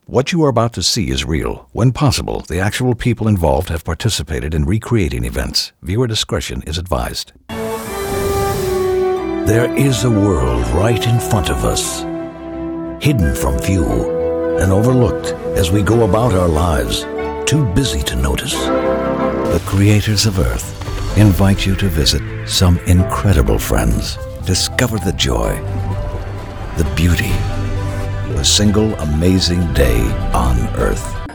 What you are about to see is real. When possible, the actual people involved have participated in recreating events. Viewer discretion is advised. There is a world right in front of us, hidden from view and overlooked as we go about our lives, too busy to notice. The creators of Earth invite you to visit some incredible friends. Discover the joy, the beauty, a single amazing day on Earth.